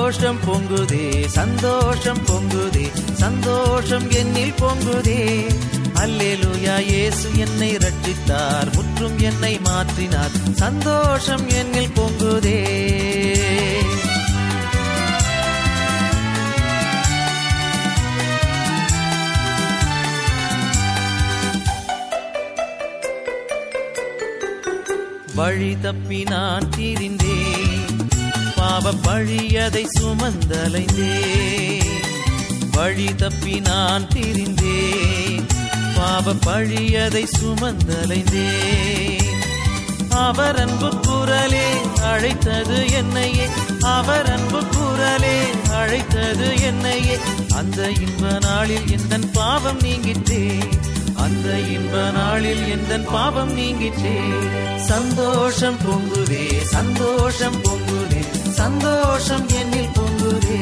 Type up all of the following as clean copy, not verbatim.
சந்தோஷம் பொங்குதே, சந்தோஷம் பொங்குதே, சந்தோஷம் என்னில் பொங்குதே. அல்லேலூயா, இயேசு என்னை ரட்சித்தார், முற்றும் என்னை மாற்றினார், சந்தோஷம் என்னில் பொங்குதே. வழி தப்பி நான் திரிந்தேன், பாவ பழியதை சுமந்தலைந்தேன். வழி தப்பி நான் திரிந்தேன், பாவ பழியதை சுமந்தலைந்தேன். அவர் அன்பு குரலே அழைத்தது என்னையே, அவர் அன்பு குரலே அழைத்தது என்னையே. அந்த இன்ப நாளில் எந்தன் பாவம் நீங்கிட்டே, அந்த இன்ப நாளில் எந்தன் பாவம் நீங்கிட்டே. சந்தோஷம் பொங்குதே, சந்தோஷம் பொங்குதே, சந்தோஷம் என்னில் பொங்குதே.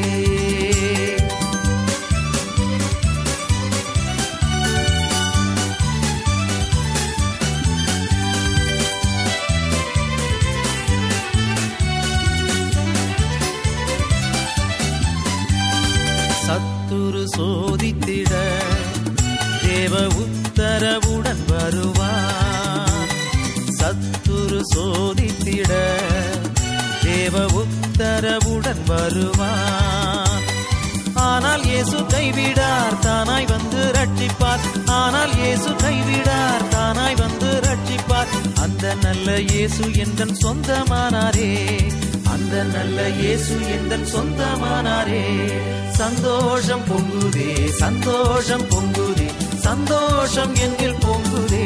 சத்துரு சோதித்திட தேவ உத்தரவுடன் வருவான். சத்துரு சோதித்திட தேவ உத்தரவுடன் வருவான். ஆனால் இயேசு கைவிடார், தானாய் வந்து ரட்சிப்பார். ஆனால் இயேசு கைவிடார், தானாய் வந்து ரட்சிப்பார். அந்த நல்ல இயேசு எந்தன் சொந்தமானாரே, அந்த நல்ல இயேசு எந்தன் சொந்தமானாரே. சந்தோஷம் பொங்குதே, சந்தோஷம் பொங்குதே, சந்தோஷம் என்னில் பொங்குதே.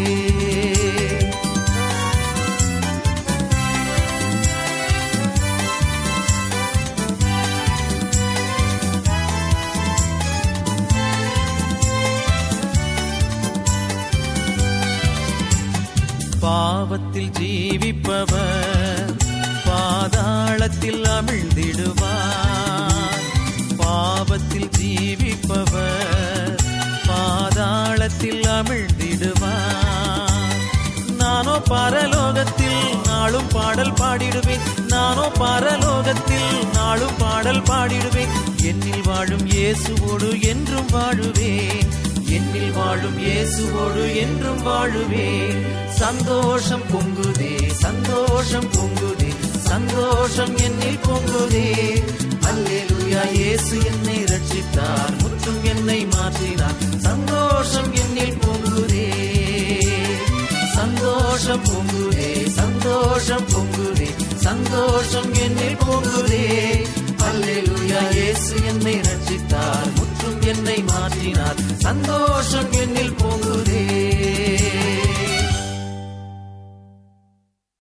பாவத்தில் ஜீவிப்பவர் பாதாளத்தில் அமிழ்ந்திடுவார். பாவத்தில் ஜீவிப்பவர் பாதாளத்தில் அமிழ்ந்திடுவார். நானோ பரலோகத்தில் நாளும் பாடல் பாடிடுவேன், நானோ பரலோகத்தில் நாளும் பாடல் பாடிடுவேன். என்னில் வாழும் இயேசுவோடு என்றும் வாழுவேன், என்னில் வாழும் இயேசுவோடு என்றும் வாழுவேன். சந்தோஷம் பொங்குதே, சந்தோஷம் பொங்குதே, சந்தோஷம் என்னில் பொங்குதே. அல்லேலூயா, இயேசு என்னை ரட்சித்தார், முற்றும் என்னை மாற்றினார், சந்தோஷம் என்னில் பொங்குதே. சந்தோஷம் பொங்குதே, சந்தோஷம் பொங்குதே, சந்தோஷம் என்னில் பொங்குதே. அல்லேலூயா, இயேசு என்னை ரட்சித்தார், முற்றும் என்னை மாற்றினார், சந்தோஷம் என்னில் பொங்குதே.